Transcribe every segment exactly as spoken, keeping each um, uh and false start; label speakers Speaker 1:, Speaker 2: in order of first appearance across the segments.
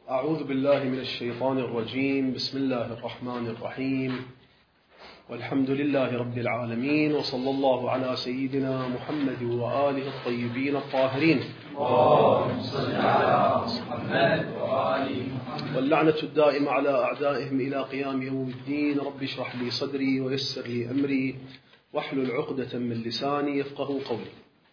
Speaker 1: أعوذ بالله من الشيطان الرجيم. بسم الله الرحمن الرحيم، والحمد لله رب العالمين، وصلى الله على سيدنا محمد وآله الطيبين الطاهرين،
Speaker 2: اللهم صل على محمد وآل محمد،
Speaker 1: واللعنة الدائمة على أعدائهم إلى قيام يوم الدين. رب اشرح لي صدري ويسر لي أمري واحلل عقدة من لساني يفقه قولي.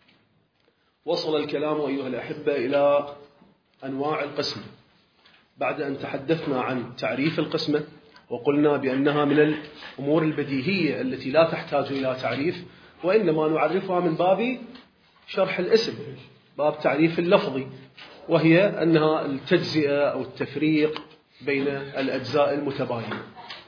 Speaker 1: وصل الكلام أيها الأحبة إلى أنواع القسمة، بعد أن تحدثنا عن تعريف القسمة وقلنا بأنها من الأمور البديهية التي لا تحتاج إلى تعريف، وإنما نعرفها من باب شرح الاسم، باب تعريف اللفظي، وهي أنها التجزئة أو التفريق بين الأجزاء المتباينة.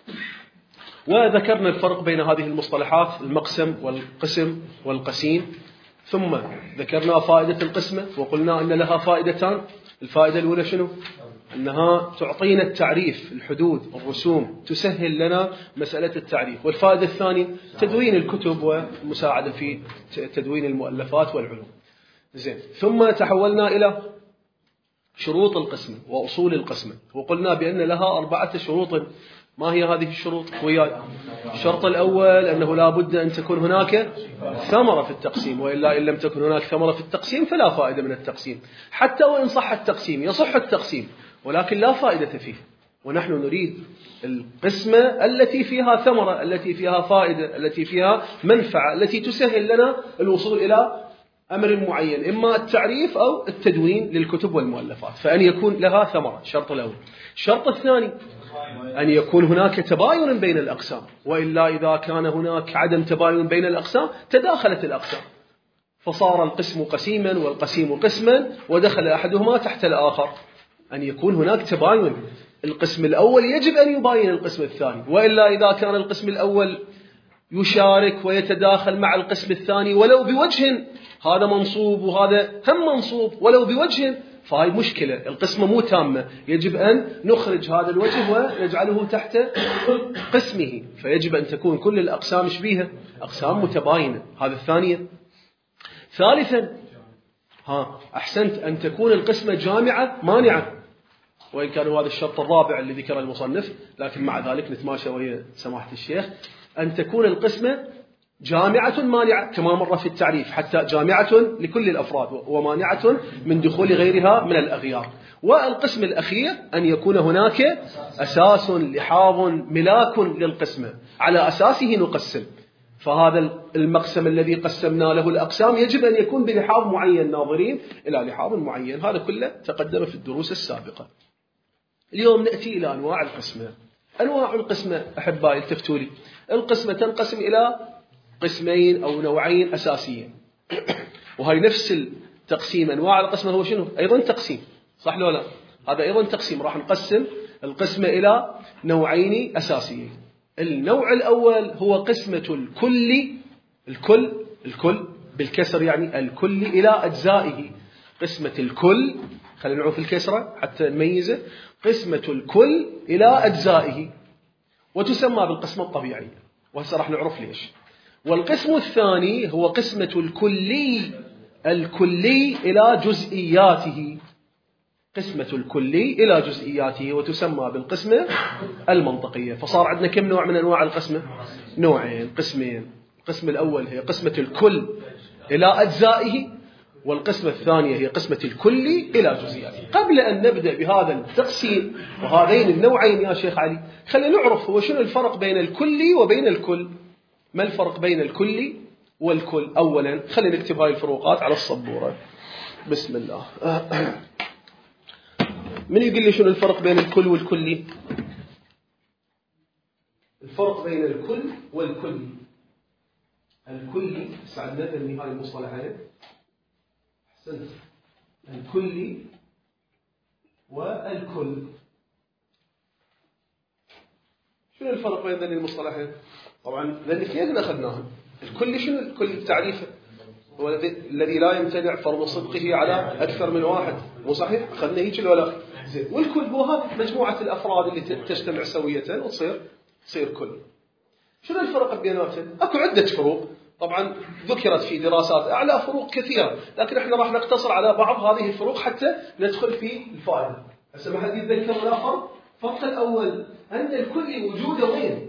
Speaker 1: وذكرنا الفرق بين هذه المصطلحات، المقسم والقسم والقسيم، ثم ذكرنا فائدة القسمة وقلنا أن لها فائدتان. الفائدة الأولى شنو؟ أنها تعطينا التعريف، الحدود، الرسوم، تسهل لنا مسألة التعريف. والفائدة الثانية تدوين الكتب والمساعدة في تدوين المؤلفات والعلوم. زين، ثم تحولنا إلى شروط القسمة وأصول القسمة، وقلنا بأن لها أربعة شروط. ما هي هذه الشروط؟ وياي. الشرط الأول أنه لا بد أن تكون هناك ثمرة في التقسيم، وإلا إن لم تكن هناك ثمرة في التقسيم فلا فائدة من التقسيم. حتى وإن صح التقسيم، يصح التقسيم ولكن لا فائدة فيه، ونحن نريد القسمة التي فيها ثمرة، التي فيها فائدة، التي فيها منفعة، التي تسهل لنا الوصول إلى أمر معين، إما التعريف أو التدوين للكتب والمؤلفات، فأن يكون لها ثمرة. الشرط الأول. الشرط الثاني أن يكون هناك تباين بين الأقسام، وإلا إذا كان هناك عدم تباين بين الأقسام تداخلت الأقسام، فصار القسم قسيما والقسيم قسما ودخل أحدهما تحت الآخر. أن يكون هناك تباين، القسم الأول يجب أن يباين القسم الثاني، وإلا إذا كان القسم الأول يشارك ويتداخل مع القسم الثاني ولو بوجه، هذا منصوب وهذا هم منصوب ولو بوجه، فهي مشكلة، القسمة مو تامة، يجب أن نخرج هذا الوجه ونجعله تحت قسمه، فيجب أن تكون كل الأقسام شبيهة، أقسام متباينة. هذا الثانية. ثالثا، ها أحسنت، أن تكون القسمة جامعة مانعة، وإن كان هذا الشرط الرابع اللي ذكر المصنف، لكن مع ذلك نتماشى ويا سماحة الشيخ. أن تكون القسمة جامعة مانعة كما مر في التعريف، حتى جامعة لكل الأفراد ومانعة من دخول غيرها من الأغيار. والقسم الأخير أن يكون هناك أساس لحاظ ملاك للقسمة، على أساسه نقسم، فهذا المقسم الذي قسمنا له الأقسام يجب أن يكون بلحاظ معين، ناظرين إلى لحاظ معين. هذا كله تقدم في الدروس السابقة. اليوم نأتي إلى أنواع القسمة. أنواع القسمة أحبائي التفتوا لي، القسمة تنقسم إلى قسمين أو نوعين أساسيين، وهي نفس التقسيم. أنواع القسمة هو شنو؟ أيضا تقسيم، صح لو لا؟ هذا أيضا تقسيم. راح نقسم القسمة إلى نوعين أساسيين. النوع الأول هو قسمة الكل، الكل الكل بالكسر، يعني الكل إلى أجزائه. قسمة الكل، خلينا نعرف الكسرة حتى نميزه، قسمة الكل إلى أجزائه، وتسمى بالقسمة الطبيعية، وهسه راح نعرف ليش. والقسم الثاني هو قسمة الكلي، الكلي إلى جزئياته، قسمة الكلي إلى جزئياته، وتسمى بالقسمة المنطقية. فصار عندنا كم نوع من أنواع القسمة؟ نوعين، قسمين. القسم الأول هي قسمة الكل إلى أجزائه، والقسمة الثانية هي قسمة الكلي إلى جزئياته. قبل أن نبدأ بهذا التقسيم وهذين النوعين يا شيخ علي، خلينا نعرف هو شنو الفرق بين الكلي وبين الكل. ما الفرق بين الكلي والكل؟ أولا خلينا نكتب هاي الفروقات على السبورة. بسم الله. من يقول لي شنو الفرق بين الكل والكلي؟ الفرق بين الكل والكلي. الكلي ساعدنا نبني هاي المصطلحين. أحسنت. الكلي والكل، شنو الفرق بين ذني المصطلحين؟ طبعا ذني اثنين أخذناهم. الكلي شنو الكل تعريفه؟ هو الذي لا يمتنع فرض صدقه على أكثر من واحد، مو صحيح؟ أخذنا هيك ولا؟ زين. والكل هو هذا مجموعة الأفراد اللي تجتمع سوية وتصير تصير كل. شنو الفرق بيناتهم؟ أكو عدة فروق، طبعا ذكرت في دراسات أعلى فروق كثيرة، لكن احنا راح نقتصر على بعض هذه الفروق حتى ندخل في الفائدة. هسه ما حد يتذكر ولا فرق؟ الفرق الأول أن الكلي وجوده وين؟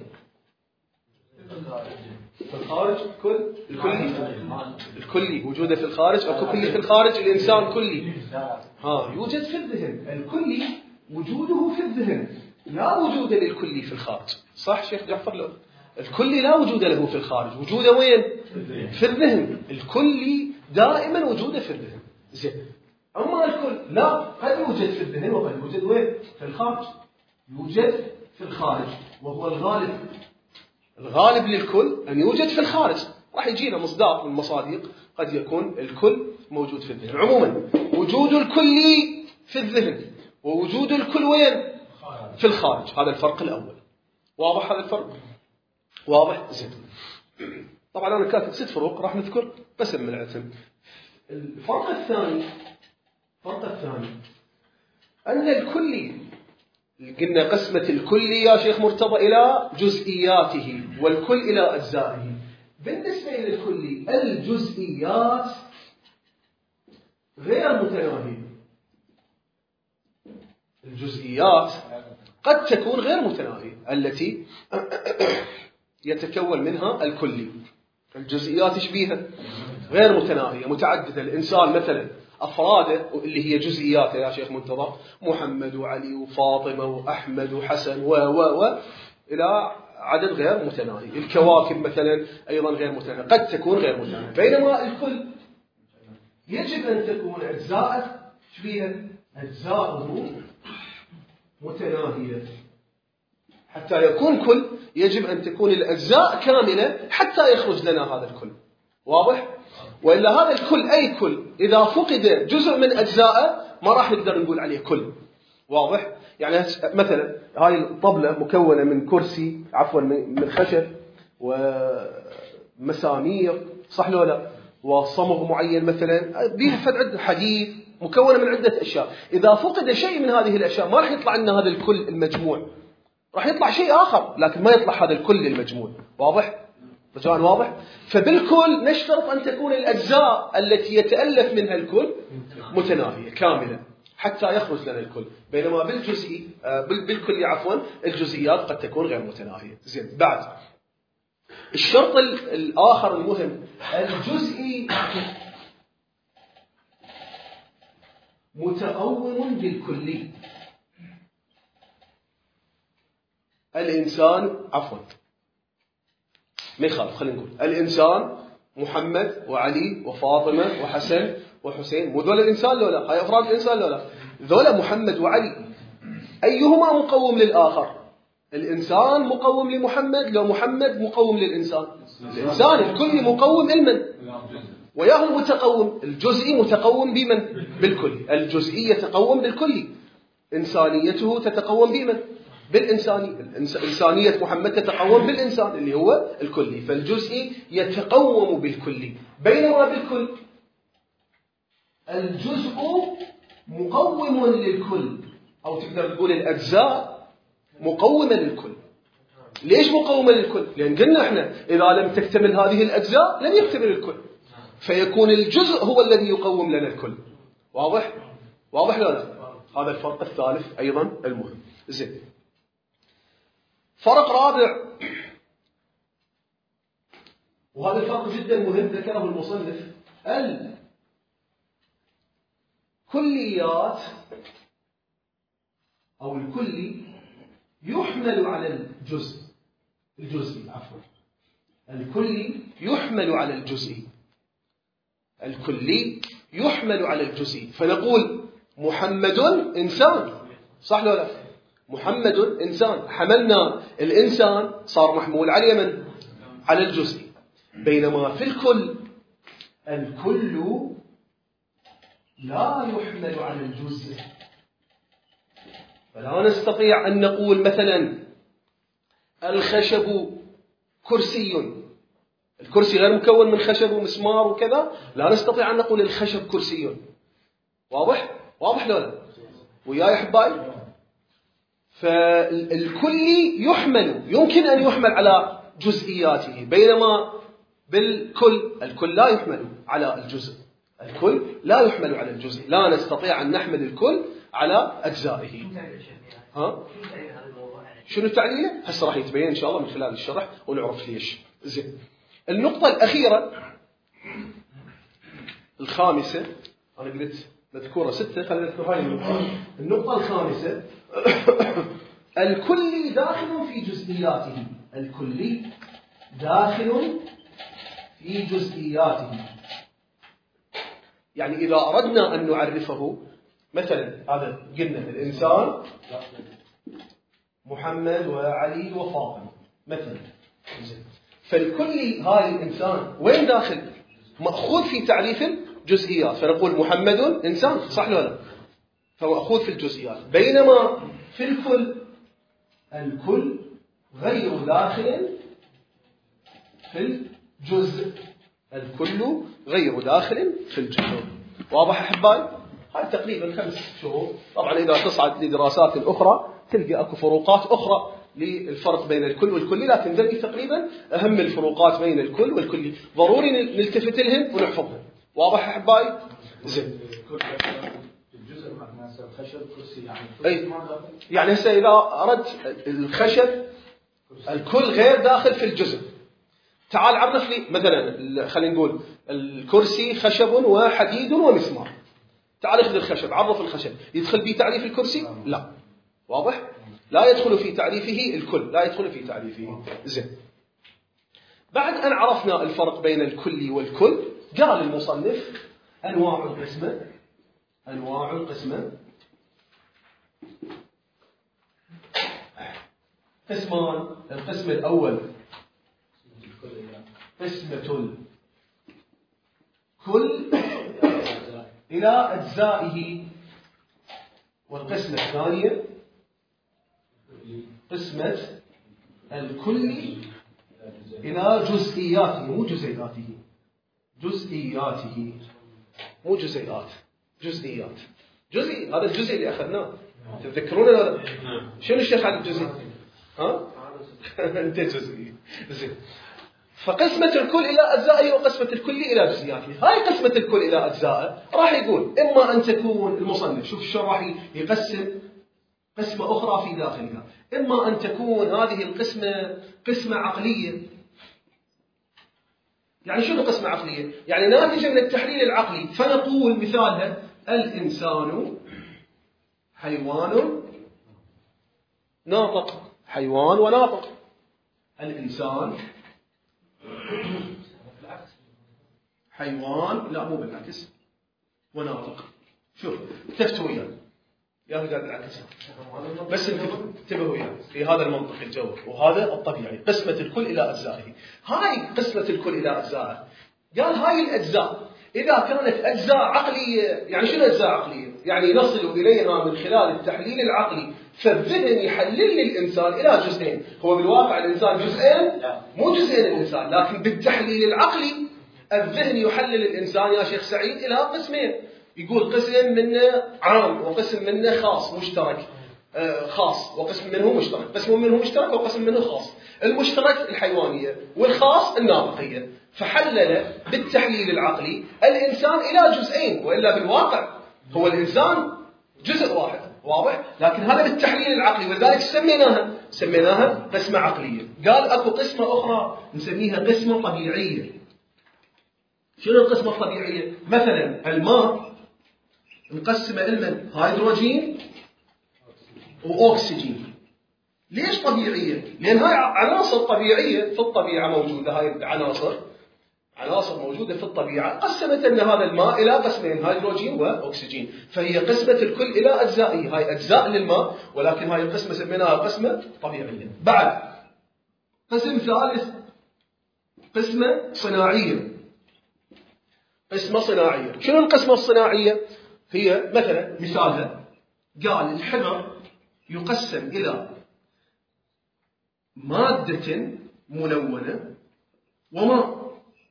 Speaker 1: في الخارج. كل الكلي الكلي وجوده في الخارج أو كلي في الخارج. الإنسان كلي ها يوجد في الذهن. الكلي وجوده في الذهن، لا وجود للكلي في الخارج. صح شيخ جعفر؟ له الكلي لا وجود له في الخارج، وجوده وين؟ في الذهن. الكلي دائما وجوده في الذهن. زين. أما الكل لا، قد يوجد في الذهن وقد يوجد وين؟ في الخارج. يوجد في الخارج وهو الغالب. الغالب للكل أن يوجد في الخارج. راح يجينا مصداق من المصادق قد يكون الكل موجود في الذهن. عموما وجود الكلي في الذهن ووجود الكل وين؟ في الخارج. هذا الفرق الأول. واضح هذا الفرق؟ واضح؟ زين. طبعا أنا كاتب ست فروق راح نذكر بس الملعتم. الفرق الثاني الفرق الثاني أن الكلي قلنا قسمة الكلي يا شيخ مرتضى إلى جزئياته والكل إلى أجزائه. بالنسبة للكلي الجزئيات غير متناهية. الجزئيات قد تكون غير متناهية التي يتكون منها الكلي. الجزئيات شبيهة غير متناهية متعددة. الإنسان مثلا أفراده اللي هي جزئياته يا شيخ منتظر محمد وعلي وفاطمة وأحمد وحسن و و و إلى عدد غير متناهي. الكواكب مثلا أيضا غير متناهية، قد تكون غير متناهية. بينما الكل يجب أن تكون أجزاءه شبيهة، أجزاؤه متناهية. حتى يكون كل يجب أن تكون الأجزاء كاملة حتى يخرج لنا هذا الكل. واضح؟ وإلا هذا الكل أي كل إذا فقد جزء من أجزائه ما راح نقدر نقول عليه كل. واضح؟ يعني مثلا هاي الطبلة مكونة من كرسي عفوا من خشب ومسامير، صح لو لا؟ وصمغ معين مثلا بيها فد عدة حديد، مكونة من عدة أشياء. إذا فقد شيء من هذه الأشياء ما راح يطلع لنا هذا الكل المجموع، راح يطلع شيء آخر لكن ما يطلع هذا الكل المجموع. واضح؟ رجاء واضح؟ فبالكل نشترط أن تكون الأجزاء التي يتألف منها الكل متناهية كاملة حتى يخرج لنا الكل. بينما بالجزئي بالكل عفوا الجزئيات قد تكون غير متناهية. زين. بعد الشرط الآخر المهم، الجزئي متقوم بالكلي. الإنسان عفوا ما يخالف خلينا نقول الإنسان محمد وعلي وفاطمة وحسن وحسين، مو ذولا الإنسان لولا؟ هاي أفراد الإنسان لولا؟ ذولا محمد وعلي أيهما مقوم للآخر؟ الإنسان مقوم لمحمد لو محمد مقوم للإنسان؟ الإنسان الكل مقوم لمن؟ وياهم متقوم. الجزئي متقوم بمن؟ بالكل. الجزئي يتقوم بالكل. إنسانيته تتقوم بمن؟ بالإنسانية. إنسانية محمد تتقوم بالإنسان اللي هو الكلي. فالجزئي يتقوم بالكلي. بينما بالكل الجزء مقوم للكل، أو تقدر تقول الأجزاء مقومة للكل. ليش مقومة للكل؟ لأن قلنا إحنا إذا لم تكتمل هذه الأجزاء لن يكتمل الكل، فيكون الجزء هو الذي يقوم لنا الكل. واضح؟ واضح لا لا؟ هذا الفرق الثالث أيضا المهم. زين. فرق رابع، وهذا الفرق جدا مهم ذكره المصنف، الكليات أو الكلي يحمل على الجزء الجزئي عفوا الكلي يحمل على الجزئي الكلي يحمل على الجزئي. فنقول محمد إنسان، صح ولا لا؟ محمد إنسان، حملنا الإنسان صار محمول على من؟ على الجزئي. بينما في الكل الكل لا يحمل على الجزء. فلا نستطيع أن نقول مثلا الخشب كرسي، الكرسي غير مكون من خشب ومسمار وكذا، لا نستطيع أن نقول الخشب كرسي. واضح؟ واضح لولا؟ وياي أحبائي؟ فالكلي يحمل، يمكن أن يحمل على جزئياته، بينما بالكل الكل لا يحمل على الجزء. الكل لا يحمل على الجزء. لا نستطيع أن نحمل الكل على أجزائه. ها؟ شنو تعليله؟ هسه راح يتبين إن شاء الله من خلال الشرح ونعرف ليش. زين. النقطة الأخيرة الخامسة، أنا قلت نذكرها ستة، خلينا نذكر هاي النقطة. النقطة الخامسة الكلي داخل في جزئياته. الكلي داخل في جزئياته. يعني إذا أردنا أن نعرفه، مثلا هذا قلنا الإنسان محمد وعلي وفاطمة مثلا، فالكلي هاي الإنسان وين داخل؟ مأخوذ في تعريف الجزئيات، فنقول محمد إنسان، صح ولا لا؟ فمأخوذ في الجزئيات. بينما في الكل، الكل غير داخل في الجزء. الكل غير داخل في الجزء. واضح أحبائي؟ هاي تقريبا خمس شهور. طبعا إذا تصعد لدراسات أخرى تلقى أكو فروقات أخرى للفرق بين الكل والكلي، لكن ذلك تقريبا أهم الفروقات بين الكل والكلي، ضروري نلتفت لهم ونحفظهم. واضح أحبائي؟ زين.
Speaker 2: الجزء معناه الخشب كرسي يعني.
Speaker 1: أي يعني هسه إذا أردت الخشب الكل غير داخل في الجزء، تعال عرف لي مثلا، خلينا نقول الكرسي خشب وحديد ومسمار. تعال اخذ الخشب، عرف الخشب، يدخل في تعريف الكرسي؟ لا. واضح؟ لا يدخل في تعريفه الكل، لا يدخل في تعريفه. زين. بعد أن عرفنا الفرق بين الكل والكل، قال المصنف أنواع القسمة. أنواع القسمة قسمان. القسم الأول قسمة الكل إلى أجزائه، والقسمة الثانية قسمة الكل إلى جزئياته، مو جزئياته، جزئياته مو جزئيات، جزئيات. جزئي هذا الجزء اللي أخذناه، تذكرون ولا؟ شنو الشيخ على الجزء؟ ها؟ أنت جزئي. زين. فقسمة الكل إلى أجزائه وقسمة الكل إلى جزئياته. هاي قسمة الكل إلى أجزائه راح يقول إما أن تكون المصنف، شوف شو راح يقسم قسمة أخرى في داخلها، إما أن تكون هذه القسمة قسمة عقلية. يعني شنو قسمة عقلية؟ يعني ناتجة من التحليل العقلي، فنقول مثالها الإنسان حيوان ناطق. حيوان وناطق. الإنسان حيوان، لا مو بالعكس، وناطق. شوف انتبهوا وياي، يا قاعد بالعكس، بس انتبهوا وياي في هذا المنطق الجوهري وهذا الطبيعي. قسمة الكل إلى أجزائه. هاي قسمة الكل إلى أجزائه. قال هاي الأجزاء إذا كانت أجزاء عقلية، يعني شنو أجزاء عقلية؟ يعني نصل إليها من خلال التحليل العقلي، فالذهن يحلل للإنسان إلى جزئين. هو بالواقع الإنسان جزئين، مو جزئين الإنسان، لكن بالتحليل العقلي الذهن يحلل الإنسان يا شيخ سعيد إلى قسمين. يقول قسم منه عام وقسم منه خاص مشترك، آه خاص وقسم منه مشترك، قسم منه مشترك وقسم منه خاص. المشترك الحيوانية والخاص الناطقية. فحلل بالتحليل العقلي الإنسان إلى جزئين، وإلا بالواقع هو الإنسان جزء واحد. واضح؟ لكن هذا بالتحليل العقلي، ولذلك سميناها سميناها قسمة عقلية. قال أكو قسمة أخرى نسميها قسمة طبيعية. شنو القسمة الطبيعية؟ مثلا الماء نقسمه إلى هيدروجين وأكسجين. ليش طبيعية؟ لأن هاي عناصر طبيعية في الطبيعة موجودة. هاي العناصر عناصر موجودة في الطبيعة، قسمت أن هذا الماء إلى قسمين، هيدروجين وأكسجين. فهي قسمة الكل إلى أجزائه. هاي أجزاء للماء، ولكن هاي القسمة سميناها قسمة طبيعية. بعد قسم ثالث قسمة صناعية. قسمة صناعية. شنو القسمة الصناعية؟ هي مثلا مثالها قال الحبر يقسم إلى مادة منونة وماء.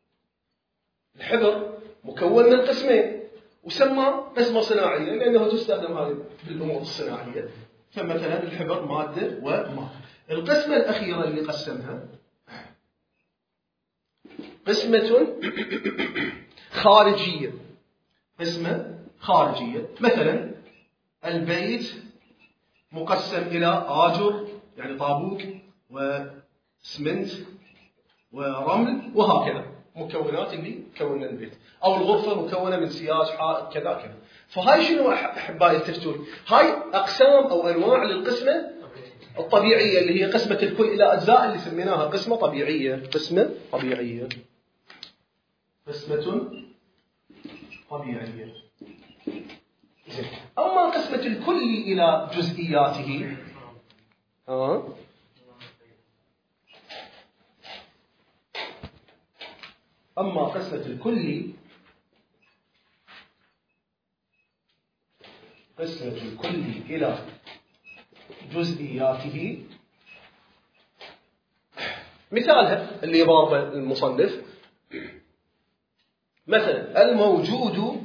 Speaker 1: الحبر مكون من قسمين، وسمى قسمة صناعية لأنه تستخدم هذه بالأمور الصناعية. فمثلا الحبر مادة وماء. القسمة الأخيرة اللي قسمها قسمة خارجية. قسمة خارجية. مثلا البيت مقسم إلى آجر يعني طابوق وسمنت ورمل وهكذا، مكونات اللي كوننا البيت، أو الغرفة مكونة من سياج حائط كذا كذا. فهاي شنو أحبائي التفتون؟ هاي أقسام أو أنواع للقسمة الطبيعية اللي هي قسمة الكل إلى أجزاء اللي سميناها قسمة طبيعية. قسمة طبيعية قسمة طبيعية. أما قسمة الكل إلى جزئياته آه. أما قسمة الكل قسمة الكل إلى جزئياته، مثالها اللي ضاربه المصنف مثلا الموجود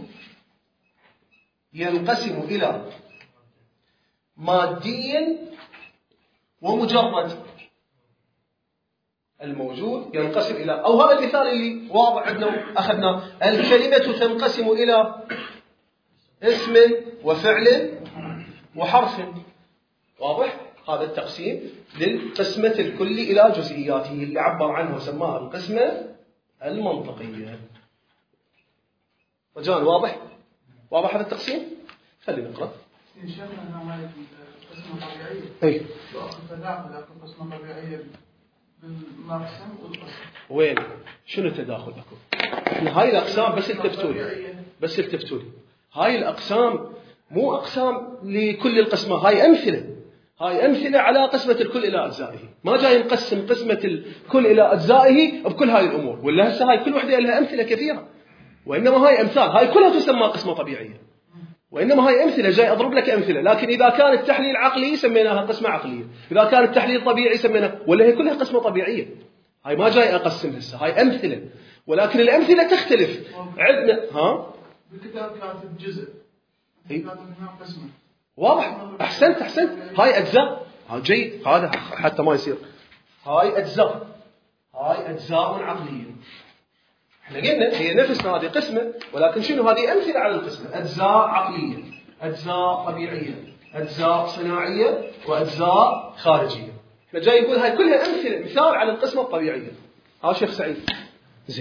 Speaker 1: ينقسم إلى مادي ومجرد. الموجود ينقسم إلى، أو هذا المثال اللي واضح عندنا أخذنا، الكلمة تنقسم إلى اسم وفعل وحرف. واضح؟ هذا التقسيم للقسمة الكل إلى جزئياته اللي عبر عنه وسماها القسمة المنطقية. رجاء واضح؟ واضح هذا التقسيم؟ خلينا نقرأ.
Speaker 2: إن شاء الله هذه القسمة الطبيعية.
Speaker 1: أي.
Speaker 2: تداخل القسمة الطبيعية بالمقسم والقسم.
Speaker 1: وين؟ شنو التداخل أكو؟ إحنا هاي الأقسام بس التفتولي. بس التفتولي. هاي الأقسام مو أقسام لكل القسمة، هاي أمثلة. هاي أمثلة على قسمة الكل إلى أجزائه. ما جاي نقسم قسمة الكل إلى أجزائه بكل هاي الأمور، ولا هسه هاي كل وحدة لها أمثلة كثيرة. وإنما هاي أمثال، هاي كلها تسمى قسمة طبيعية. وإنما هاي أمثلة، جاي أضرب لك أمثلة. لكن إذا كان التحليل عقلي سميناها قسمة عقلية، إذا كان التحليل طبيعي سميناها، ولا هي كلها قسمة طبيعية. هاي ما جاي أقسم هسه، هاي أمثلة، ولكن الأمثلة تختلف. عندنا ها
Speaker 2: بالكتاب كاتب جزء، كاتب هنا قسمة.
Speaker 1: واضح؟ أحسنت أحسنت. هاي أجزاء، ها جيد، هذا حتى ما يصير. هاي أجزاء، هاي أجزاء عقلية. احنا قلنا هي نفس هذه قسمة، ولكن شنو هذه أمثلة على القسمة. أجزاء عقلية، أجزاء طبيعية، أجزاء صناعية، وأجزاء خارجية. احنا جاي نقول هاي كلها أمثلة، مثال على القسمة الطبيعية. ها شيخ سعيد. زين.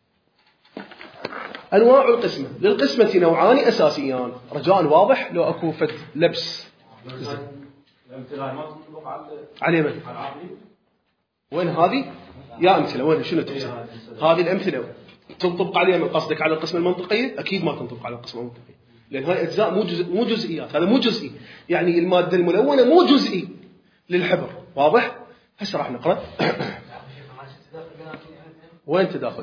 Speaker 1: أنواع القسمة. للقسمة نوعان أساسيان. رجاء واضح لو أكو فد لبس. زين.
Speaker 2: الأمثلة ما تطبق على
Speaker 1: على من؟
Speaker 2: العقلي.
Speaker 1: وين هذه؟ يا أمثلة وين؟ شنو تقصد؟ هذه الأمثلة تنطبق عليها من قصدك على القسمة المنطقية؟ أكيد ما تنطبق على القسمة المنطقية، لأن هاي أجزاء مو جزء مو جزئيات. هذا مو جزئي، يعني المادة الملونة مو جزئي للحبر. واضح؟ هسه راح نقرأ. وين تداخل؟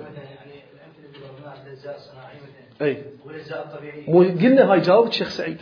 Speaker 1: أي. مو قلنا هاي جاوبت شيخ سعيد.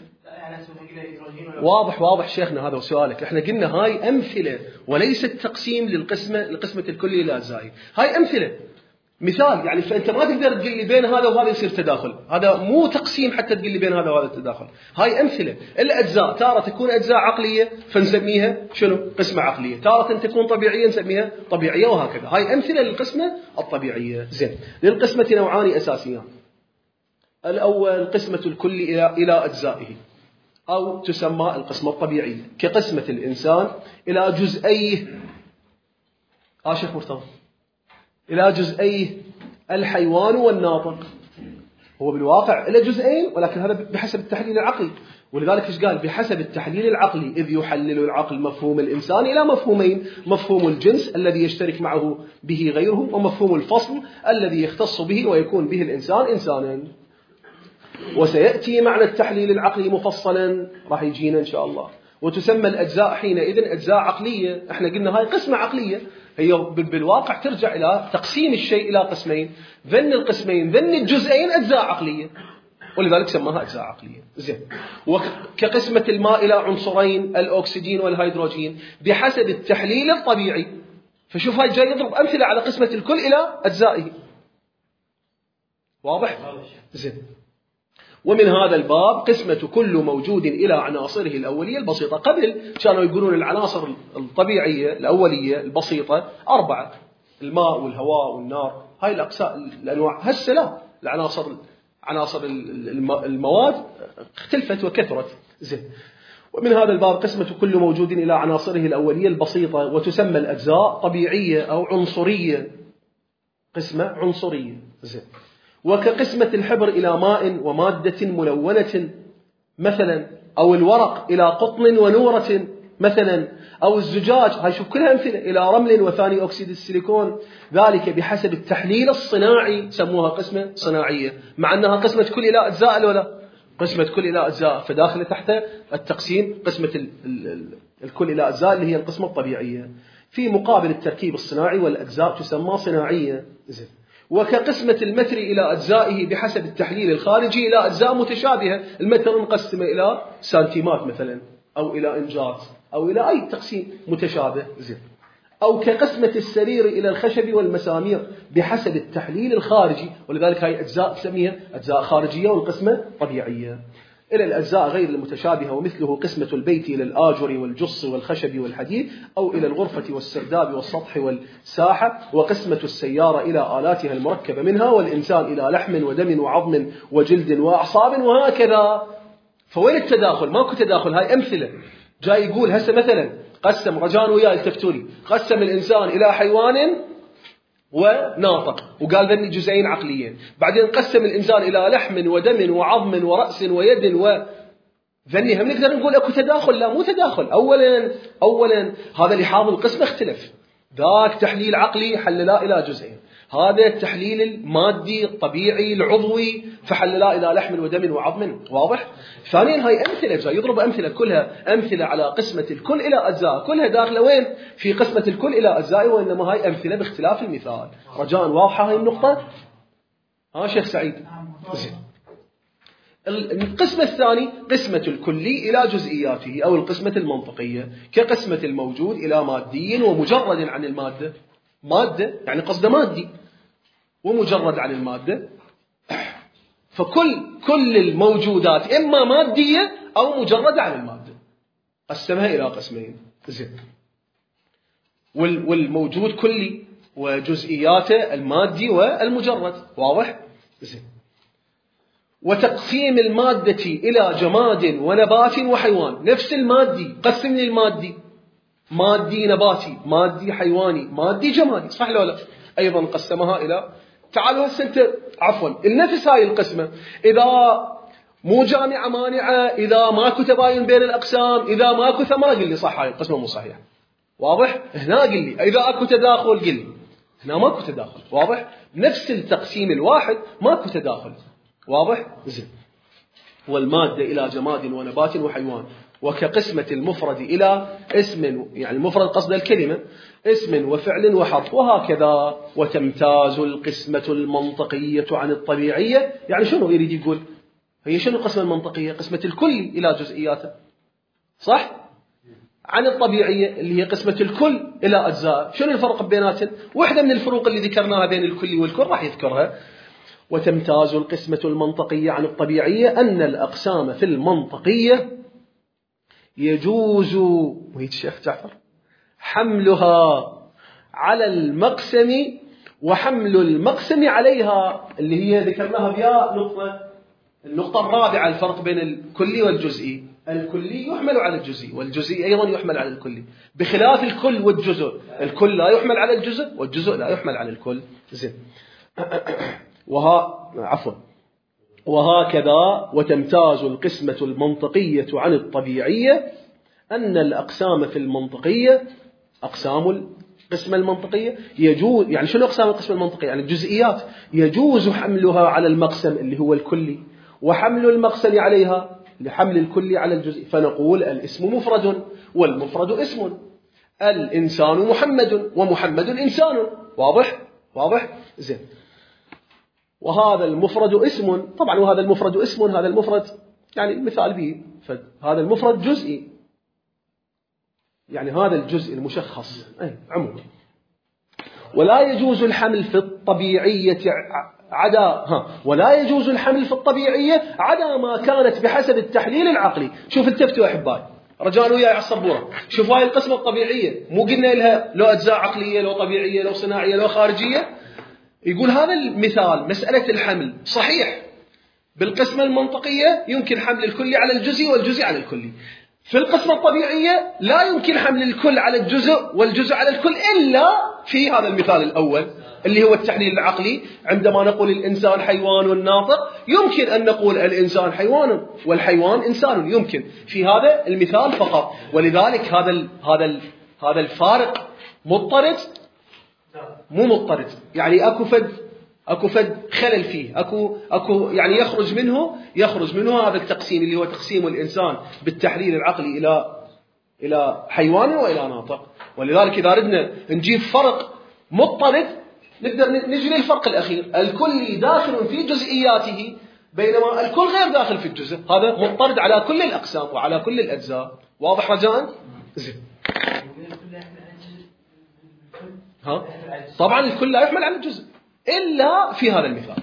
Speaker 1: واضح واضح شيخنا، هذا سؤالك. احنا قلنا هاي أمثلة وليست تقسيم للقسمة لقسمة الكل إلى أجزائه. هاي أمثلة، مثال. يعني فأنت ما تقدر تقول لي بين هذا وهذا يصير تداخل، هذا مو تقسيم حتى تقول لي بين هذا وهذا التداخل. هاي أمثلة. الأجزاء تارة تكون أجزاء عقلية فنسميها شنو؟ قسمة عقلية. تارة تكون طبيعية نسميها طبيعية، وهكذا. هاي أمثلة للقسمة الطبيعية. زين. للقسمة نوعان أساسيان. الأول قسمة الكل إلى إلى أجزائه، أو تسمى القسمة الطبيعية، كقسمة الإنسان إلى جزئيه. آه شيخ مرتضى، إلى جزئيه الحيوان والناطق. هو بالواقع إلى جزئين، ولكن هذا بحسب التحليل العقلي. ولذلك إيش قال؟ بحسب التحليل العقلي، إذ يحلل العقل مفهوم الإنسان إلى مفهومين: مفهوم الجنس الذي يشترك معه به غيره، ومفهوم الفصل الذي يختص به ويكون به الإنسان إنسانا. وسيأتي معنى التحليل العقلي مفصلا، راح يجينا إن شاء الله. وتسمى الأجزاء حينئذ أجزاء عقلية. احنا قلنا هاي قسمة عقلية، هي بالواقع ترجع إلى تقسيم الشيء إلى قسمين، ذن القسمين ذن الجزئين أجزاء عقلية، ولذلك سماها أجزاء عقلية. زين. وكقسمة الماء إلى عنصرين، الأكسجين والهيدروجين، بحسب التحليل الطبيعي. فشوف هاي جاي يضرب أمثلة على قسمة الكل إلى أجزائه. واضح؟ زين. ومن هذا الباب قسمة كل موجود إلى عناصره الأولية البسيطة. قبل كانوا يقولون العناصر الطبيعية الأولية البسيطة أربعة: الماء والهواء والنار. هاي الأقسام الأنواع. هسه لا، العناصر عناصر المواد اختلفت وكثرت. زين. ومن هذا الباب قسمة كل موجود إلى عناصره الأولية البسيطة، وتسمى الأجزاء طبيعية أو عنصرية، قسمة عنصرية. زين. وكقسمة الحبر إلى ماء ومادة ملونة مثلا، أو الورق إلى قطن ونورة مثلا، أو الزجاج، هاي شوف كلها أمثلة، إلى رمل وثاني أكسيد السيليكون، ذلك بحسب التحليل الصناعي سموها قسمة صناعية، مع أنها قسمة كل إلى أجزاء ولا قسمة كل إلى أجزاء، فداخل تحت التقسيم قسمة ال ال ال الكل إلى أجزاء اللي هي القسمة الطبيعية. في مقابل التركيب الصناعي والأجزاء تسمى صناعية. زين. وكقسمة المتر إلى أجزائه بحسب التحليل الخارجي إلى أجزاء متشابهة، المتر نقسمه إلى سنتيمات مثلا، أو إلى إنجات، أو إلى أي تقسيم متشابه. زين. أو كقسمة السرير إلى الخشب والمسامير بحسب التحليل الخارجي، ولذلك هاي أجزاء تسميها أجزاء خارجية والقسمة طبيعية. إلى الأجزاء غير المتشابهة، ومثله قسمة البيت إلى الآجر والجص والخشب والحديد، أو إلى الغرفة والسرداب والسطح والساحة، وقسمة السيارة إلى آلاتها المركبة منها، والإنسان إلى لحم ودم وعظم وجلد وأعصاب، وهكذا. فوين التداخل؟ ماكو تداخل، هاي أمثلة. جاي يقول هسه مثلا قسم رجان وياه التفتوري، قسم الإنسان إلى حيوان وناطق، وقال ذني جزئين عقليين. بعدين قسم الإنسان إلى لحم ودم وعظم ورأس ويد، وذني هم نقدر نقول أكو تداخل؟ لا، مو تداخل. أولا أولا هذا لحاظ القسم اختلف، ذاك تحليل عقلي حللا إلى جزئين، هذا التحليل المادي الطبيعي العضوي فحللا إلى لحم ودم وعظم. واضح؟ ثانيا هاي أمثلة، جاي يضرب أمثلة كلها أمثلة على قسمة الكل إلى أجزاء، كلها داخلة وين؟ في قسمة الكل إلى أجزاء، وإنما هاي أمثلة باختلاف المثال. رجاء واضحة هاي النقطة؟ ها شيخ سعيد؟ زين. القسم الثاني قسمة الكلي إلى جزئياته، أو القسمة المنطقية، كقسمة الموجود إلى مادي ومجرد عن المادة، مادة يعني قصده مادي ومجرد عن المادة، فكل كل الموجودات إما مادية أو مجردة عن المادة، قسمها إلى قسمين. زين. والموجود كلي وجزئياته المادي والمجرد. واضح؟ زين. وتقسيم المادة إلى جماد ونبات وحيوان، نفس المادي قسم لي المادي، مادي نباتي، مادي حيواني، مادي جمادي، صح ولا لا؟ أيضا قسمها إلى، تعالوا هسه انت عفوا النفس هاي القسمة، إذا مو جامعة مانعة، إذا ماكو تباين بين الأقسام، إذا ماكو ثمرة قل لي صح هاي القسمة مو صحيحة. واضح؟ هنا قل لي إذا أكو تداخل قل لي، هنا ماكو تداخل. واضح؟ نفس التقسيم الواحد ماكو تداخل. واضح؟ زين. والمادة إلى جماد ونبات وحيوان. وكقسمة المفرد إلى اسم، يعني المفرد قصد الكلمة، اسم وفعل وحرف، وهكذا. وتمتاز القسمة المنطقية عن الطبيعية، يعني شنو يريد يقول؟ هي شنو القسمة المنطقية؟ قسمة الكل إلى جزئياته، صح؟ عن الطبيعية اللي هي قسمة الكل إلى أجزاء. شنو الفرق بيناتهم؟ واحدة من الفروق اللي ذكرناها بين الكل والكل راح يذكرها. وتمتاز القسمة المنطقية عن الطبيعية أن الأقسام في المنطقية يجوز، وهي الشيخ جعفر، حملها على المقسم وحمل المقسم عليها، اللي هي ذكرناها بها نقطة النقطة الرابعة، الفرق بين الكلي والجزئي. الكلي يحمل على الجزئي، والجزئي أيضا يحمل على الكلي، بخلاف الكل والجزء. الكل لا يحمل على الجزء، والجزء لا يحمل على الكل. زين. وها عفوا وهكذا. وتمتاز القسمة المنطقية عن الطبيعية أن الأقسام في المنطقية، أقسام القسمة المنطقية يجوز، يعني شنو أقسام القسمة المنطقية؟ يعني الجزئيات يجوز حملها على المقسم اللي هو الكلي، وحمل المقسم عليها لحمل الكلي على الجزئي. فنقول الاسم مفرد والمفرد اسم، الإنسان محمد ومحمد إنسان. واضح؟ واضح؟ زين. وهذا المفرد اسم، طبعا وهذا المفرد اسم، هذا المفرد يعني مثال به، هذا المفرد جزئي، يعني هذا الجزء المشخص أي عموم. ولا يجوز الحمل في الطبيعية عدا ها ولا يجوز الحمل في الطبيعية عدا ما كانت بحسب التحليل العقلي. شوف التفتوا أحبائي، رجال وياي على السبورة، شوف هاي القسمة الطبيعية، مو قلنا لها لو أجزاء عقلية، لو طبيعية، لو صناعية، لو خارجية. يقول هذا المثال مسألة الحمل صحيح، بالقسمة المنطقية يمكن حمل الكلي على الجزئي والجزئي على الكلي. في القسمة الطبيعية لا يمكن حمل الكل على الجزء والجزء على الكل إلا في هذا المثال الأول اللي هو التحليل العقلي. عندما نقول الإنسان حيوان ناطق يمكن أن نقول الإنسان حيوان والحيوان إنسان، يمكن في هذا المثال فقط. ولذلك هذا ال هذا ال هذا الفارق مضطرد مو مضطرد، يعني أكو فد أكو فد خلل فيه، أكو أكو يعني يخرج منه يخرج منه هذا التقسيم اللي هو تقسيم الإنسان بالتحليل العقلي إلى إلى حيوان وإلى ناطق. ولذلك إذا ردنا نجيب فرق مضطرد نقدر نجي للفرق الأخير، الكل داخل في جزئياته بينما الكل غير داخل في الجزء، هذا مضطرد على كل الأقسام وعلى كل الأجزاء. واضح رجاء؟ زين. ها؟ طبعا الكل لا يحمل على الجزء إلا في هذا المثال،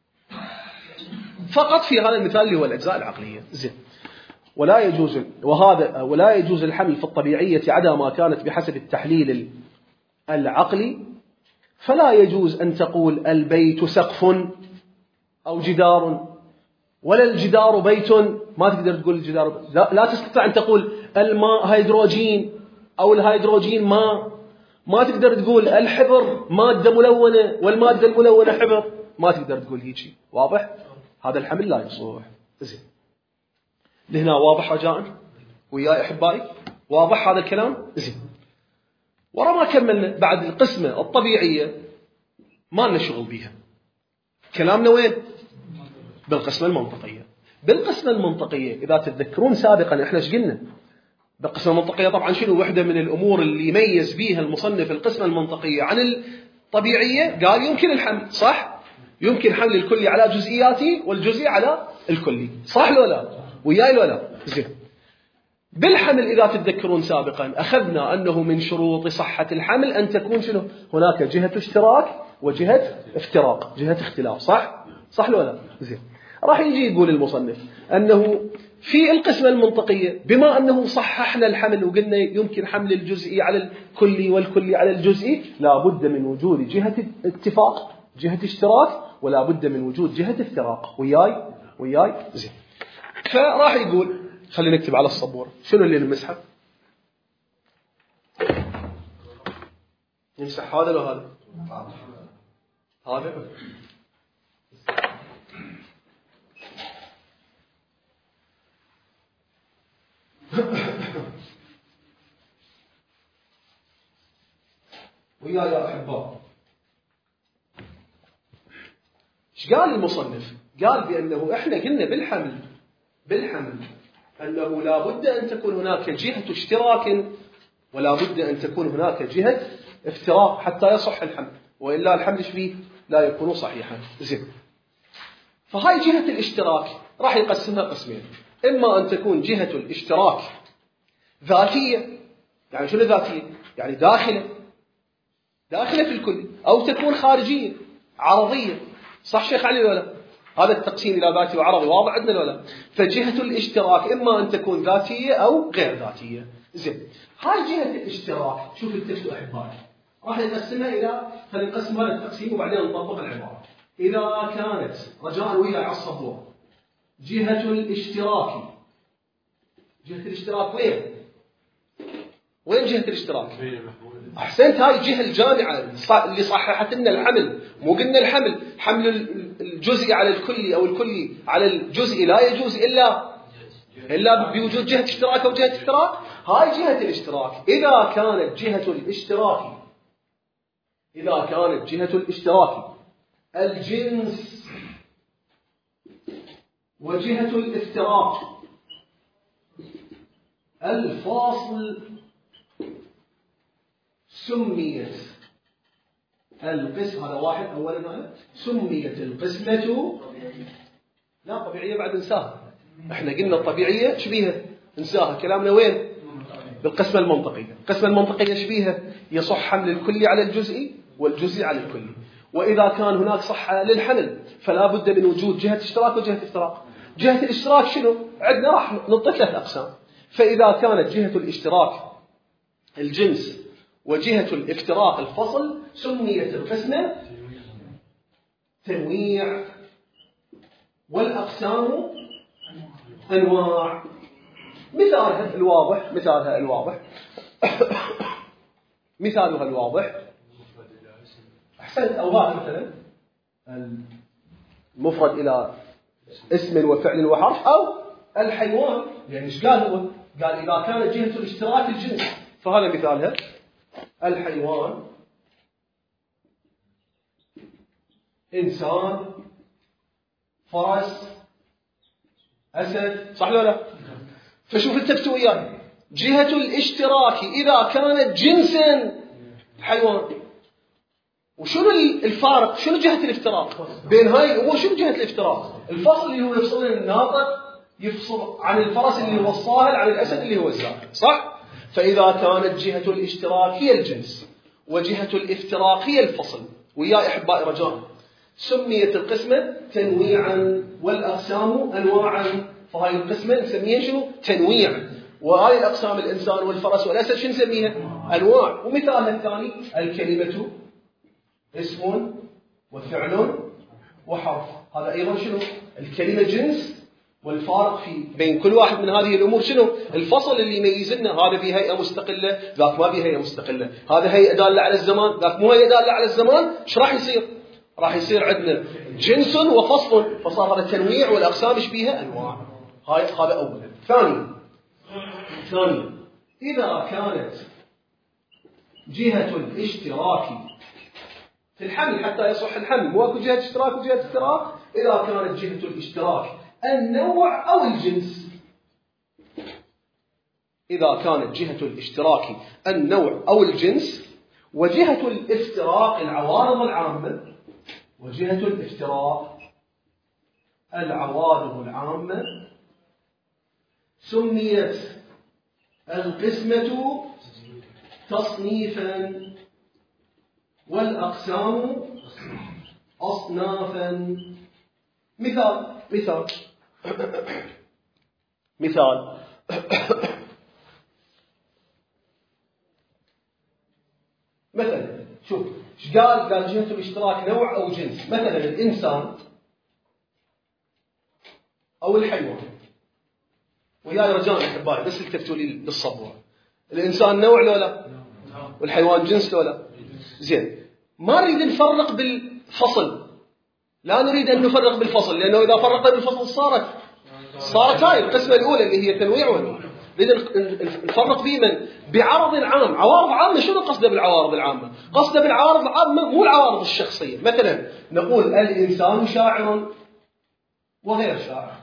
Speaker 1: فقط في هذا المثال اللي هو الأجزاء العقلية. زين. ولا يجوز وهذا ولا يجوز الحمل في الطبيعية عدا ما كانت بحسب التحليل العقلي، فلا يجوز أن تقول البيت سقف أو جدار، ولا الجدار بيت، ما تقدر تقول الجدار، لا, لا تستطيع أن تقول الماء هيدروجين أو الهيدروجين ماء، ما تقدر تقول الحبر مادة ملونة والمادة الملونة حبر، ما تقدر تقول هيك. واضح؟ هذا الحمل لا يصح. زين. لهنا واضح رجاء وياي أحبائي؟ واضح هذا الكلام؟ زين. ورا ما كملنا بعد القسمة الطبيعية ما لنا شغل بيها، كلامنا وين؟ بالقسمة المنطقية. بالقسمة المنطقية إذا تتذكرون سابقا إحنا ايش قلنا؟ بالقسمة المنطقية طبعا شنو وحدة من الأمور اللي يميز بيها المصنف القسمة المنطقية عن الطبيعية؟ قال يمكن الحمل، صح؟ يمكن حمل الكلي على جزئياته والجزئي على الكلي، صح لو لا؟ وياي لو لا؟ زين. بالحمل إذا تتذكرون سابقا أخذنا أنه من شروط صحة الحمل أن تكون شنو؟ هناك جهة اشتراك وجهة افتراق، جهة اختلاف، صح؟ صح لو لا؟ زين. راح يجي يقول المصنف أنه في القسمة المنطقية بما أنه صححنا الحمل وقلنا يمكن حمل الجزئي على الكلي والكلي على الجزئي، لا بد من وجود جهة اتفاق، جهة اشتراك، ولا بد من وجود جهة افتراق. وياي؟ وياي؟ زين. فراح يقول خلينا نكتب على السبورة شنو اللي نمسحه؟ نمسح هذا لو هذا؟ هذا ويا يا أحباء ايش قال المصنف؟ قال بأنه احنا قلنا بالحمل بالحمل أنه لا بد أن تكون هناك جهة اشتراك ولا بد أن تكون هناك جهة افتراق حتى يصح الحمل، وإلا الحمل ايش فيه؟ لا يكون صحيحا. زين. فهاي جهة الاشتراك راح يقسمها قسمين، إما أن تكون جهة الاشتراك ذاتية، يعني شنو ذاتية؟ يعني داخلة داخلة في الكل، أو تكون خارجية عرضية، صح شيخ علي ولا؟ هذا التقسيم إلى ذاتي وعرضي واضح عندنا ولا؟ فجهة الاشتراك إما أن تكون ذاتية أو غير ذاتية. زين. هاي جهة الاشتراك شوف التكست أحبائي راح نقسمها إلى خلينا نقسم هذا التقسيم وبعدين نطبق العبارة. إذا كانت رجاء وياي على السبورة جهة الاشتراك، جهة الاشتراك وين؟ وين جهة الاشتراك؟ أحسنت، هاي الجهة الجامعة اللي صححت لنا الحمل. مو قلنا الحمل حمل الجزئي على الكلي أو الكلي على الجزئي لا يجوز إلا إلا بوجود جهة اشتراك أو جهة افتراك. هاي جهة الاشتراك. إذا كانت جهة الاشتراك إذا كانت جهة الاشتراك الجنس وجهة الافتراق الفاصل سميت القسم، هذا واحد أولا، سميت القسمة لا طبيعية بعد انساها. احنا قلنا الطبيعية شبيها انساها، كلامنا وين؟ بالقسمة المنطقية. القسمة المنطقية شبيها يصح حمل الكلي على الجزئي والجزئي على الكلي، وإذا كان هناك صحة للحمل فلا بد من وجود جهة اشتراك وجهة افتراق. جهة الاشتراك شنو؟ عندنا راح نضيف ثلاث أقسام. فإذا كانت جهة الاشتراك الجنس وجهة الافتراق الفصل سميت القسمة تنويع والأقسام أنواع. مثالها الواضح مثالها الواضح مثالها الواضح أحسنت. أو هذا مثلا المفرد إلى اسم وفعل وحرف، أو الحيوان. يعني ايش قال هو؟ قال إذا كانت جهة الاشتراك الجنس، فهذا مثالها الحيوان، إنسان، فرس، أسد، صح ولا لا؟ فشوف التفتوا وياي، جهة الاشتراك إذا كانت جنسا حيوان. وشنو الفارق؟ شنو جهة الافتراق بين هاي الأمور؟ شنو جهة الافتراق؟ الفصل اللي هو يفصل الناطق يفصل عن الفرس اللي هو الصاهل عن الأسد اللي هو الزاهر، صح؟ فإذا كانت جهة الاشتراك هي الجنس وجهة الافتراق هي الفصل، وياي أحبائي رجاء، سميت القسمة تنويعا والأقسام أنواعا. فهاي القسمة نسميها شنو؟ تنويع. وهاي الأقسام الإنسان والفرس والأسد شنو نسميها؟ أنواع. ومثالها الثاني الكلمة اسم وفعل وحرف. هذا أيضا شنو؟ الكلمة جنس، والفارق في بين كل واحد من هذه الأمور شنو؟ الفصل اللي يميزنا. هذا به هيئة مستقلة، ذاك ما به هيئة مستقلة. هذا هيئة دالة على الزمان، ذاك مو هيئة دالة على الزمان. ايش راح يصير؟ راح يصير عندنا جنس وفصل، فصار هذا التنويع والأقسام ايش بيها؟ أنواع. هاي هذا أولا. ثانيا ثانيا إذا كانت جهة الاشتراك في الحمل، حتى يصح الحمل، مو اكو جهة اشتراك وجهة افتراق. إذا كانت جهة الاشتراك النوع أو الجنس، إذا كانت جهة الاشتراك النوع أو الجنس، وجهة الافتراق العوارض العامة، وجهة الافتراق العوارض العامة، سميت القسمة تصنيفا والأقسام أصنافا. مثال مثال مثال مثلا شوف ايش قال؟ قال جهة الاشتراك نوع أو جنس. مثلا الإنسان أو الحيوان. وياي رجاء أحبائي بس التفتوا لي للصبوة، الإنسان نوع لو لا؟ والحيوان جنس لو لا؟ زين، ما نريد نفرق بالفصل، لا نريد أن نفرق بالفصل، لأنه إذا فرقنا بالفصل صارت صارت هاي القسمة الأولى اللي هي تنويع ونوع. نريد نفرق بمن؟ بعرض عام. عوارض عامة. شنو قصده بالعوارض العامة؟ قصده بالعوارض العامة مو العوارض الشخصية. مثلا نقول الإنسان شاعر وغير شاعر،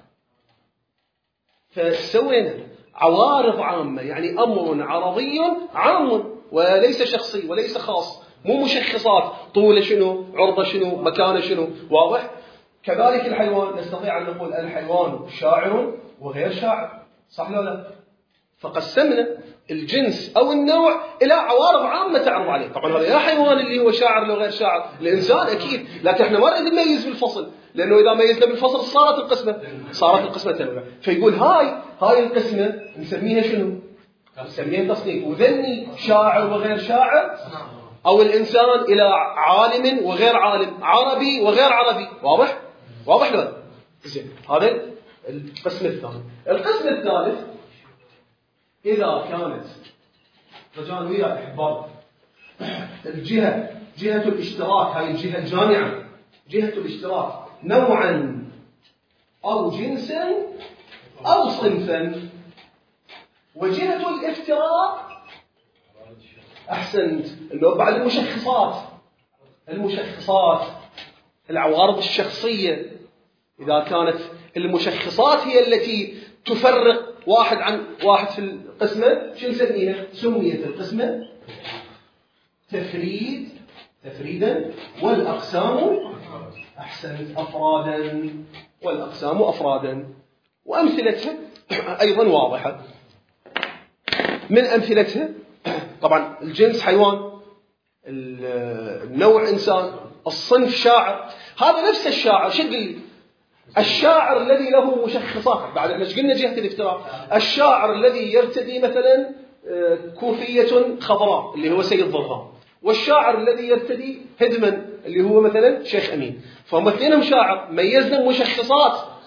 Speaker 1: فسوينا عوارض عامة، يعني أمر عرضي عام وليس شخصي وليس خاص، مو مشخصات طوله شنو، عرضه شنو، مكانه شنو. واضح؟ كذلك الحيوان نستطيع أن نقول الحيوان شاعر وغير شاعر، صح ولا لا؟ فقسمنا الجنس أو النوع إلى عوارض عامة تعرض عليه. طبعا هذا يا حيوان اللي هو شاعر لو غير شاعر، الإنسان أكيد، لكن احنا ما نريد نميز بالفصل، لأنه إذا ميزنا بالفصل صارت القسمة صارت القسمة تنوع. فيقول هاي هاي القسمة نسميها شنو؟ نسميها تصنيف. وذني شاعر وغير شاعر، أو الإنسان إلى عالم وغير عالم، عربي وغير عربي. واضح؟ واضح لا؟ زين، هذا القسم الثاني. القسم الثالث إذا كانت رجال ويا أحباب الجهة جهة الاشتراك، هاي الجهة الجامعة، جهة الاشتراك نوعا أو جنسا أو صنفا. وجهة الافتراق أحسنت اللي بعد المشخصات المشخصات العوارض الشخصية. إذا كانت المشخصات هي التي تفرق واحد عن واحد في القسمة، شو نسميها؟ سميت القسمة تفريد تفريدا والأقسام أحسنت أفرادا والأقسام أفرادا. وأمثلتها أيضا واضحة. من أمثلتها طبعا الجنس حيوان، النوع إنسان، الصنف شاعر. هذا نفس الشاعر. شو تقول؟ الشاعر الذي له مشخصات. بعد احنا قلنا جهة الافتراء، الشاعر الذي يرتدي مثلا كوفية خضراء اللي هو سيد ظلام، والشاعر الذي يرتدي هدما اللي هو مثلا شيخ أمين. فهم اثنينهم شاعر، ميزنا مشخصات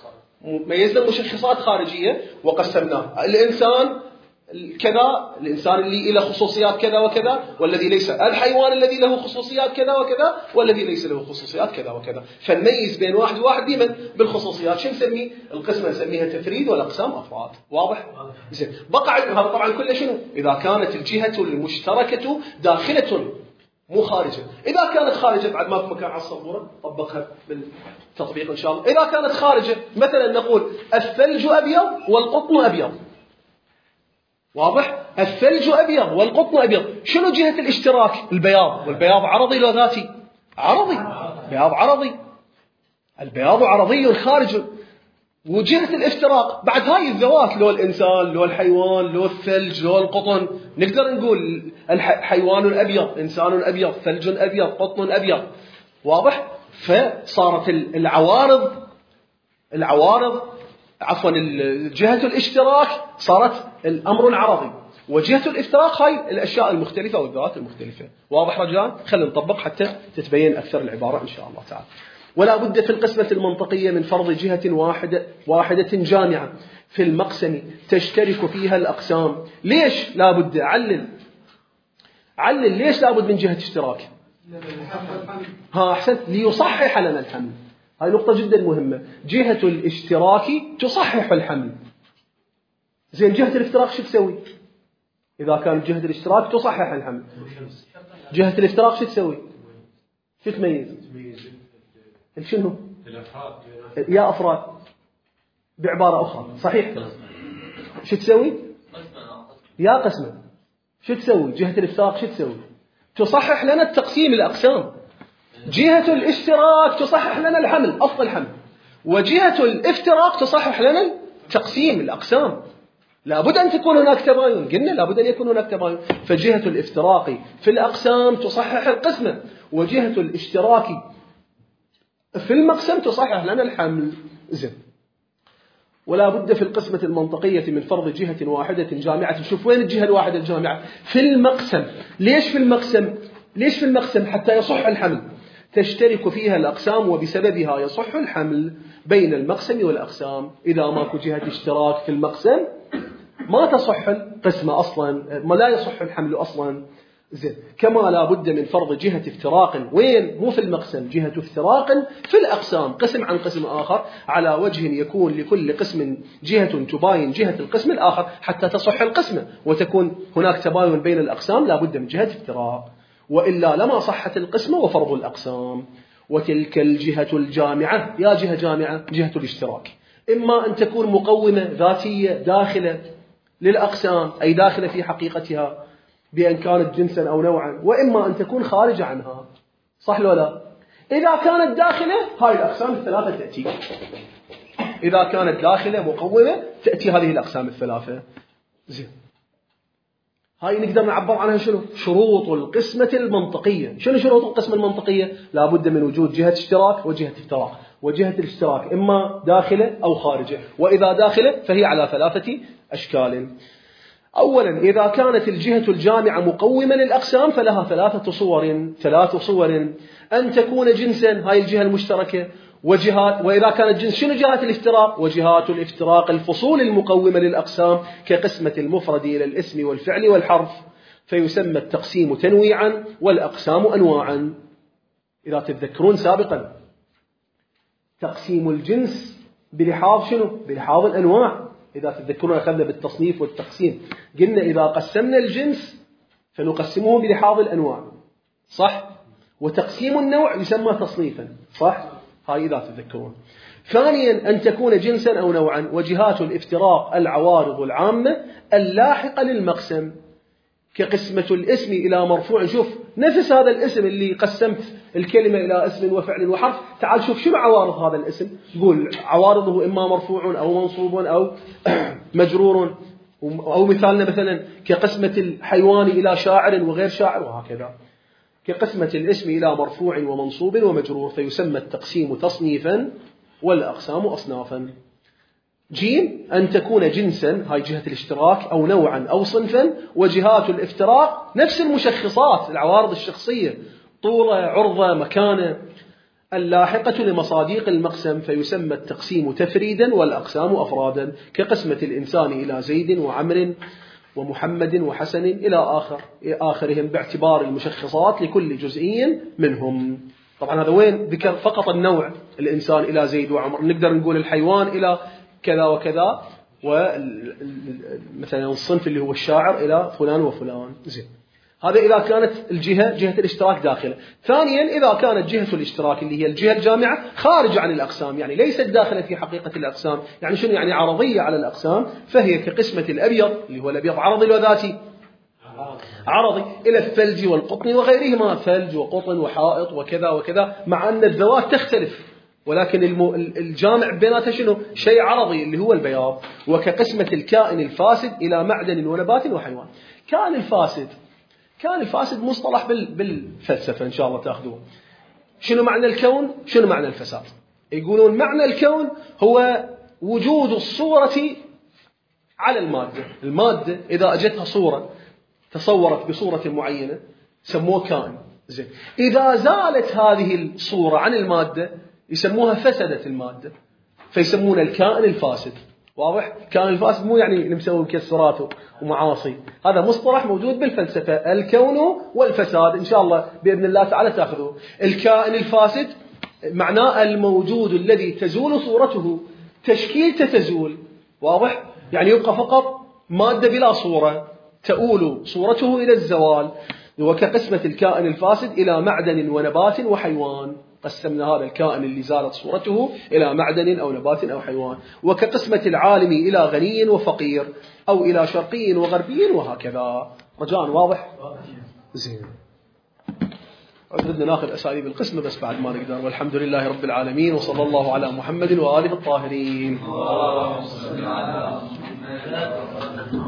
Speaker 1: ميزنا مشخصات خارجية وقسمناه. الإنسان كذا، الإنسان اللي له خصوصيات كذا وكذا، والذي ليس، الحيوان الذي له خصوصيات كذا وكذا، والذي ليس له خصوصيات كذا وكذا. فنميز بين واحد وواحد ديما بالخصوصيات. شو نسميه؟ القسمة نسميها تفريد والأقسام أفراد. واضح؟ زين. بقى هذا طبعا كله شنو؟ إذا كانت الجهة المشتركة داخلة مو خارجة. إذا كانت خارجة بعد ما في مكان على السبورة طبقها بالتطبيق إن شاء الله. إذا كانت خارجة مثلا نقول الثلج أبيض والقطن أبيض. واضح؟ الثلج أبيض والقطن أبيض. شنو جهة الاشتراك؟ البياض. والبياض عرضي لو ذاتي؟ عرضي. بياض عرضي. البياض عرضي خارج. وجهة الافتراق بعد هاي الذوات، لو الإنسان لو الحيوان لو الثلج لو القطن، نقدر نقول حيوان أبيض، إنسان أبيض، ثلج أبيض، قطن أبيض. واضح؟ فصارت العوارض العوارض عفوا جهة الاشتراك صارت الأمر العرضي، وجهة الافتراق هاي الأشياء المختلفة والذوات المختلفة. واضح رجال؟ خلينا نطبق حتى تتبين أكثر العبارة إن شاء الله تعالى. ولا بد في القسمة المنطقية من فرض جهة واحدة واحدة جامعة في المقسم تشترك فيها الأقسام. ليش لا بد؟ علل علل ليش لا بد من جهة اشتراك؟ ها أحسنت، ليصحح لنا الحمل. هاي نقطة جدا مهمة. جهة الاشتراك تصحح الحمل. زين، جهة الافتراق شو تسوي؟ إذا كانت جهة الاشتراك تصحح الحمل، جهة الافتراق شو تسوي؟ شو تميز؟ شنو؟ يا أفراد بعبارة أخرى. صحيح. شو تسوي؟ يا قسمة. شو تسوي؟ جهة الافتراق شو تسوي؟ تصحح لنا التقسيم الأقسام. جهة الاشتراك تصحح لنا الحمل، أصل الحمل، وجهة الافتراق تصحح لنا تقسيم الأقسام. لابد أن تكون هناك تباين، قلنا لابد أن يكون هناك تباين. فجهة الافتراق في الأقسام تصحح القسمة، وجهة الاشتراك في المقسم تصحح لنا الحمل. زين. ولا بد في القسمة المنطقية من فرض جهة واحدة جامعة. شوف وين الجهة الواحدة الجامعة؟ في المقسم. ليش في المقسم؟ ليش في المقسم؟ حتى يصح الحمل. تشترك فيها الأقسام وبسببها يصح الحمل بين المقسم والأقسام. إذا ماكو جهة اشتراك في المقسم ما تصح القسمة أصلا، ما لا يصح الحمل أصلا. زين. كما لا بد من فرض جهة افتراق. وين؟ مو في المقسم، جهة افتراق في الأقسام، قسم عن قسم آخر، على وجه يكون لكل قسم جهة تباين جهة القسم الآخر حتى تصح القسمة وتكون هناك تباين بين الأقسام. لا بد من جهة افتراق، وإلا لما صحت القسمة وفرض الأقسام. وتلك الجهة الجامعة، يا جهة جامعة، جهة الاشتراك، إما أن تكون مقومة ذاتية داخلة للأقسام، أي داخلة في حقيقتها بأن كانت جنسا أو نوعا، وإما أن تكون خارجة عنها. صح ولا لا؟ إذا كانت داخلة هاي الأقسام الثلاثة تأتي. إذا كانت داخلة مقومة تأتي هذه الأقسام الثلاثة. زين. هاي نقدر نعبر عنها شنو؟ شروط القسمة المنطقية. شنو شروط القسمة المنطقية؟ لا بد من وجود جهة اشتراك وجهة افتراق. وجهة الاشتراك إما داخلة أو خارجة، وإذا داخلة فهي على ثلاثة أشكال. أولا، إذا كانت الجهة الجامعة مقومة للأقسام فلها ثلاثة صور ثلاث صور أن تكون جنسا، هاي الجهة المشتركة، وجهات. وإذا كانت جنس، شنو جهات الافتراق؟ وجهات الافتراق الفصول المقومة للأقسام كقسمة المفرد إلى الاسم والفعل والحرف، فيسمى التقسيم تنويعا والأقسام أنواعا. إذا تتذكرون سابقا تقسيم الجنس بلحاظ شنو؟ بلحاظ الأنواع. إذا تتذكرون أخذنا بالتصنيف والتقسيم قلنا إذا قسمنا الجنس فنقسمه بلحاظ الأنواع، صح؟ وتقسيم النوع يسمى تصنيفا، صح؟ هاي إذا تتذكرون. ثانيا، أن تكون جنسا أو نوعا. وجهات الافتراق العوارض العامة اللاحقة للمقسم كقسمة الاسم إلى مرفوع. شوف نفس هذا الاسم اللي قسمت الكلمة إلى اسم وفعل وحرف، تعال شوف شنو عوارض هذا الاسم. تقول عوارضه إما مرفوع أو منصوب أو مجرور. أو مثالنا مثلا كقسمة الحيوان إلى شاعر وغير شاعر، وهكذا. كقسمة الاسم إلى مرفوع ومنصوب ومجرور، فيسمى التقسيم تصنيفا والأقسام أصنافا. جيم، أن تكون جنسا، هاي جهة الاشتراك، أو نوعا أو صنفا. وجهات الافتراق نفس المشخصات، العوارض الشخصية، طولة، عرضة، مكانة. اللاحقة لمصاديق المقسم، فيسمى التقسيم تفريدا والأقسام أفرادا، كقسمة الإنسان إلى زيد وعمر ومحمد وحسن إلى آخر آخرهم، باعتبار المشخصات لكل جزئي منهم. طبعا هذا وين ذكر فقط النوع، الإنسان إلى زيد وعمر، نقدر نقول الحيوان إلى كذا وكذا، ومثلا الصنف اللي هو الشاعر إلى فلان وفلان. زين، هذا إذا كانت الجهة جهة الاشتراك داخلة. ثانيا، إذا كانت جهة الاشتراك اللي هي الجهة الجامعة خارج عن الأقسام، يعني ليست داخلة في حقيقة الأقسام، يعني شنو يعني عرضية على الأقسام، فهي كقسمة الأبيض اللي هو الأبيض عرضي وذاتي، عرضي إلى الثلج والقطن وغيرهما، ثلج وقطن وحائط وكذا وكذا، مع أن الذوات تختلف، ولكن الجامع بيناتها شنو؟ شيء عرضي اللي هو البياض. وكقسمة الكائن الفاسد إلى معدن ونبات وحيوان. كائن الفاسد، كان الفاسد مصطلح بالفلسفة إن شاء الله تأخذوه. شنو معنى الكون؟ شنو معنى الفساد؟ يقولون معنى الكون هو وجود الصورة على المادة. المادة إذا أجتها صورة تصورت بصورة معينة سموه كائن. زين، إذا زالت هذه الصورة عن المادة يسموها فسدت المادة، فيسمون الكائن الفاسد. واضح؟ كائن الفاسد مو يعني نمسوي مكسراته ومعاصي، هذا مصطلح موجود بالفلسفة، الكون والفساد. إن شاء الله بإذن الله تعالى تأخذوه. الكائن الفاسد معناه الموجود الذي تزول صورته، تشكيلته تزول. واضح؟ يعني يبقى فقط مادة بلا صورة، تؤول صورته إلى الزوال. وكقسمة الكائن الفاسد إلى معدن ونبات وحيوان، قسمنا هذا الكائن اللي زالت صورته إلى معدن أو نبات أو حيوان. وكقسمة العالم إلى غني وفقير، أو إلى شرقي وغربي، وهكذا. رجاء واضح؟ زين، بدنا ناخذ أساليب القسمة بس بعد ما نقدر. والحمد لله رب العالمين، وصلى الله على محمد وآله الطاهرين.